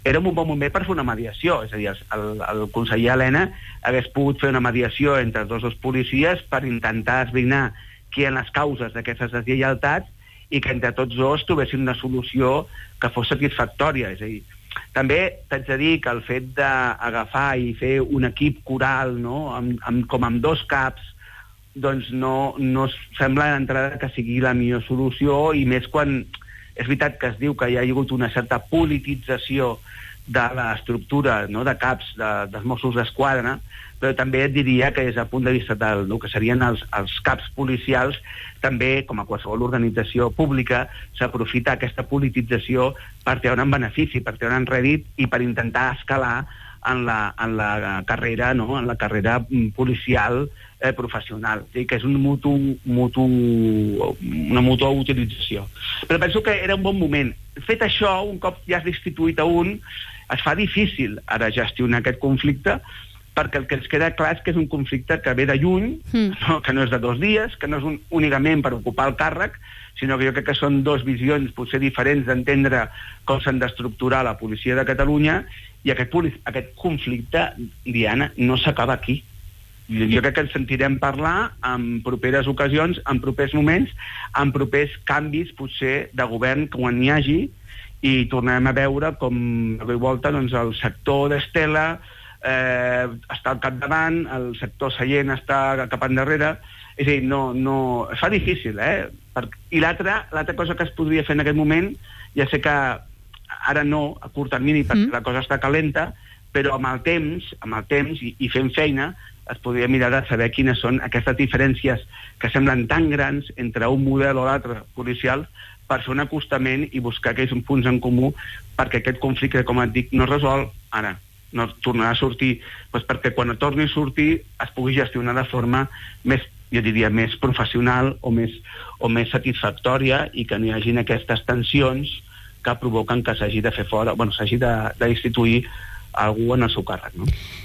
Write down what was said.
era un bon moment per fer una mediació, és a dir, el conseller Elena hagués pogut fer una mediació entre tots els policies per intentar esbrinar qui eren les causes d'aquestes deslleialtats i que entre tots dos trobessin una solució que fos satisfactòria. És a dir, també t'haig de dir que el fet d'agafar i fer un equip coral, no? Com amb 2 caps, doncs no sembla d'entrada que sigui la millor solució, i més quan és veritat que es diu que hi ha hagut una certa politització de l'estructura, no?, de caps dels Mossos d'Esquadra, però també et diria que des del punt de vista del que serien els caps policials, també, com a qualsevol organització pública, s'aprofita aquesta politització per treure'n benefici, per treure'n rèdit i per intentar escalar en la carrera, no?, en la carrera policial professional. És a dir, que és una mútua utilització. Però penso que era un bon moment. Fet això, un cop ja has destituït a un, es fa difícil ara gestionar aquest conflicte, perquè el que ens queda clar és que és un conflicte que ve de lluny, no? Que no és de 2 dies, que no és únicament per ocupar el càrrec, sinó que jo crec que són 2 visions potser diferents d'entendre com s'han d'estructurar la policia de Catalunya, i aquest conflicte, Diana, no s'acaba aquí. Jo crec que ens sentirem parlar en properes ocasions, en propers moments, en propers canvis potser de govern quan n'hi hagi, i tornarem a veure com de volta doncs, el sector d'Estela està al capdavant, el sector Sallent està cap endarrere. És a dir, no, es fa difícil, I l'altra cosa que es podria fer en aquest moment, ja sé que ara no, a curt termini, perquè la cosa està calenta, però amb el temps i fent feina, es podria mirar de saber quines són aquestes diferències que semblen tan grans entre un model o l'altre policial, per fer un acostament i buscar aquells punts en comú, perquè aquest conflicte, com et dic, no es resol ara, no tornarà a sortir, doncs perquè quan torni a sortir es pugui gestionar de forma més, jo diria, més professional o més satisfactòria, i que no hi hagin aquestes tensions que provoquen que s'hagi de fer fora, s'hagi de destituir algú en el seu càrrec, no?